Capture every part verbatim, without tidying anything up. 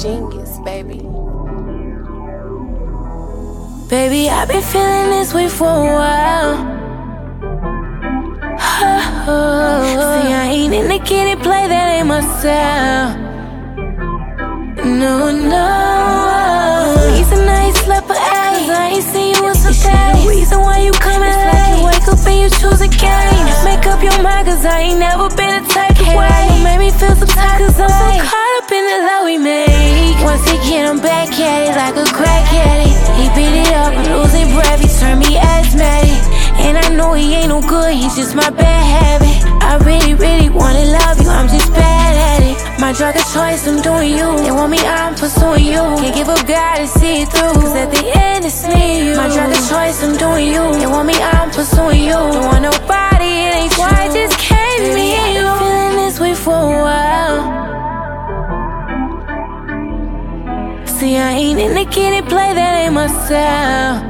genius, baby. Baby, I've been feeling this way for a while. Oh, oh. See, I ain't in the kitty play, that ain't my style. No, no. Reason I ain't slept for hours, I ain't seen you in some days. Reason why you coming late, you wake up and you choose a game. Make up your mind, cause I ain't never been a type of way. You made me feel some type, cause I'm so caught up in the love we made. Once again, I'm back at it like a crack addict. He beat it up, I'm losing breath, he turned me asthmatic. And I know he ain't no good, he's just my bad habit. I really, really wanna love you, I'm just bad at it. My drug of choice, I'm doing you. They want me, I'm pursuing you. Can't give up, gotta see it through, cause at the end it's me and you. My drug of choice, I'm doing you. They want me, I'm pursuing you. Don't want nobody, it ain't true. Why just came to me and you. I've been feeling this way for a while. See, I ain't in the kitty play, that ain't my style.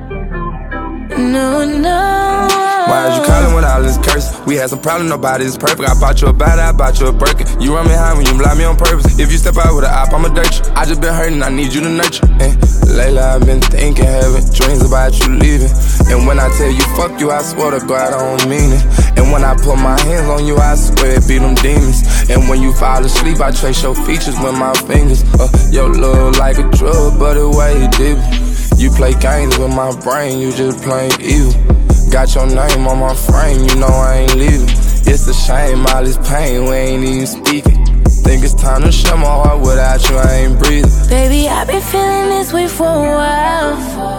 No, no. Why is you calling with all this curse? We had some problem, nobody is perfect. I bought you a bad, I bought you a Birkin. You run me high when you lie me on purpose. If you step out with a op, I'ma dirt you. I just been hurting, I need you to nurture. And lately I've been thinking, having dreams about you leaving. And when I tell you fuck you, I swear to God I don't mean it. And when I put my hands on you, I swear it be them demons. And when you fall asleep, I trace your features with my fingers. Uh, your love like a drug, but the way it did. You play games with my brain, you just plain evil. Got your name on my frame, you know I ain't leaving. It's a shame, all this pain, we ain't even speaking. Think it's time to share my heart, without you I ain't breathing. Baby, I've been feeling this way for a while.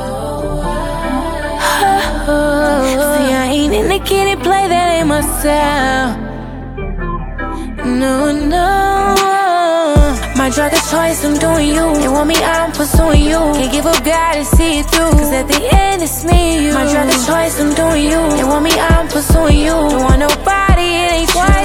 Oh, oh. See, I ain't in the kitty play, that ain't my style. No, no. My drug of choice, I'm doing you. They want me, I'm pursuing you. Can't give up, gotta see it through, cause at the end it's me and you. My drug of choice, I'm doing you. They want me, I'm pursuing you. Don't want nobody, it ain't true.